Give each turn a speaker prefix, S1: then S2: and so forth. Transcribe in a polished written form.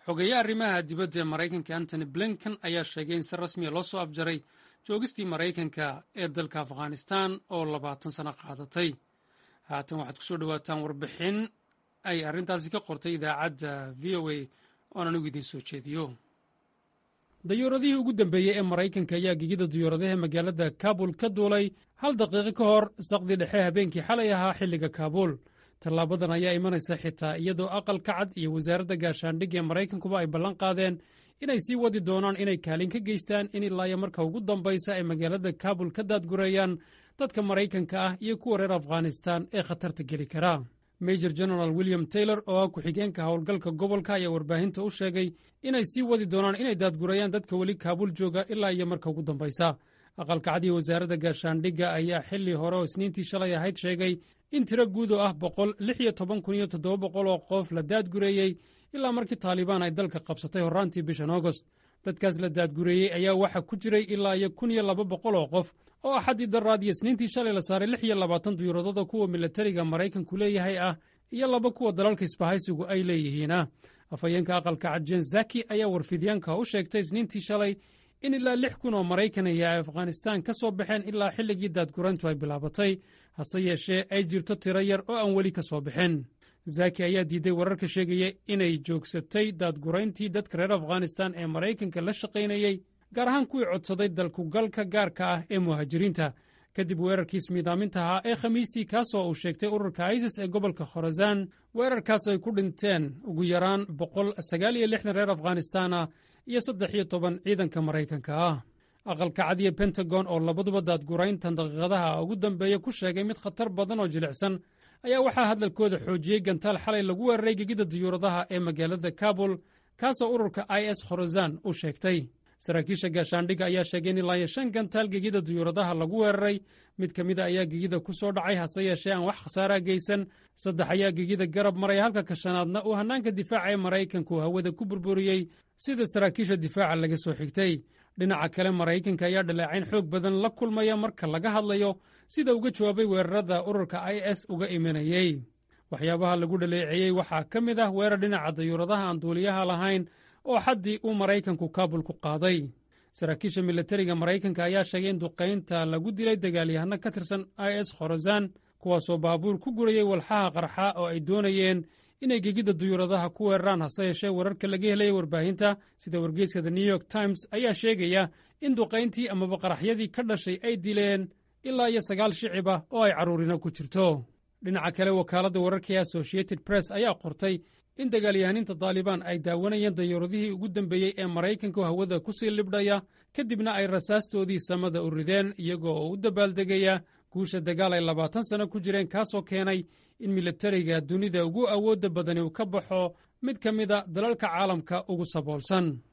S1: xogeeye arrimaha dibadda ee maraykanka antony blinken ayaa sheegay in si rasmiya loo soo afjaray joogistii maraykanka ee dalka afghanistan oo 20 sano qaadatay. haatan waxaad ku soo dhowaataan warbixin ay arrintaasi ka qortay idaacadda v o a oon anigu idiin soo jeediyo. dayuuradihii ugu dambeeyey ee maraykanka ayaa gegida dayuuradaha magaalada kaabul ka duulay 1 daqiiqo ka hor saqdi dhexe habeenkii xalay ahaa xilliga kaabul. tallaabadan ayaa imanaysa xitaa iyadoo aqalka cad iyo wasaaradda gaashaandhigga ee maraykankuba ay ballan qaadeen inay sii wadi doonaan inay kaalin ka geystaan in ilaayo marka ugu dambaysa ay magaalada kaabul ka daadgureeyaan dadka maraykanka ah iyo kuwa reer afghanistan ee khatarta geli kara. major general william taylor oo ah ku-xigeenka howlgalka gobolka ayaa warbaahinta u sheegay inay sii wadi doonaan inay daadgureeyaan dadka weli kaabul jooga ilaa iyo marka ugu dambaysa. aqalka cad iyo wasaaradda gaashaandhigga ayaa xilli hore oo isniintii shalay ahayd sheegay in tiro guud oo ah 116,700 oo qof la daadgureeyey ilaa markii taalibaan ay dalka qabsatay horraantii bishan agost. dadkaas la daadgureeyey ayaa waxaa ku jiray ilaa iyo 1,200 oo qof oo axaddii daraad iyo isniintii shalay la saaray 26 diyuuradooda kuwa milatariga maraykanku leeyahay ah iyo 2 kuwa dalalka isbahaysigu ay leeyihiinah. afhayeenka aqalka cad jen zaki ayaa warfidyaanka u sheegtay isniintii shalay in ilaa 6,000 oo maraykanaya ay afghanistaan ka soo baxeen ilaa xilligii daadgurayntu ay bilaabatay, hase yeeshee ay jirto tiro yar oo aan weli ka soo bixin. zaki ayaa diiday wararka sheegaya inay joogsatay daadgurayntii dadka reer afghanistan ee maraykanka la shaqaynayey, gaar ahaan kuwii codsaday dalkugalka gaarka ah ee muhaajiriinta kadib weerarkii ismiidaaminta ahaa ee khamiistii kaasoo uu sheegtay ururka isis ee gobolka khorasan. weerarkaas ay ku dhinteen ugu yaraan 169 reer afghanistan ah iyo 13 ciidanka maraykanka ah. aqalka cad iyo pentagon oo labaduba daadgurayntan daqiiqadaha ugu dambeeya ku sheegay mid khatar badan oo jilicsan ayaa waxaa hadalkooda xoojiyey gantaal xalay lagu weeraray gegida diyuuradaha ee magaalada kaabul kaasoo ururka is khorasan u sheegtay. saraakiisha gaashaandhigga ayaa sheegay in ilaa 5 gantaal gegida diyuuradaha lagu weeraray. mid ka mida ayaa gegida ku soo dhacay, hase yeeshee aan wax khasaaraa geysan. 3 ayaa gegida garab maray, halka ka shanaadna uu hannaanka difaaca ee maraykanku hawada ku burburiyey sida saraakiisha difaaca laga soo xigtay. dhinaca kale maraykanka ayaa dhaleecayn xoog badan la kulmaya marka laga hadlayo sida uga jawaabay weerarada ururka is uga imanayey. waxyaabaha lagu dhaleeceeyey waxaa ka mid ah weerar dhinaca dayuuradaha aan duuliyaha lahayn oo xaddii uu maraykanku kaabul ku qaaday. saraakiisha milatariga maraykanka ayaa sheegay in duqaynta lagu dilay dagaalyahano ka tirsan is khorasan kuwaasoo baabuur ku gurayey walxaha qarxa oo ay doonayeen inay gegida diyuuradaha ku weeraraan, hase yeeshee wararka laga helaya warbaahinta sida wargeyska the new york times ayaa sheegaya in duqayntii amaba qaraxyadii ka dhashay ay dileen ilaa iyo 9 shicib ah oo ay carruurina ku jirto. dhinaca kale wakaaladda wararka ee associated press ayaa qortay in dagaalyahaniinta taalibaan ay daawanayeen dayuuradihii ugu dambeeyey ee maraykanku hawada ku sii libdhaya kadibna ay rasaastoodii samada u rideen iyagoo oo u dabaaldegaya guusha dagaal ay 20 sano ku jireen, kaasoo keenay in milatariga dunida ugu awoodda badani uu ka baxo mid ka mida dalalka caalamka ugu saboolsan.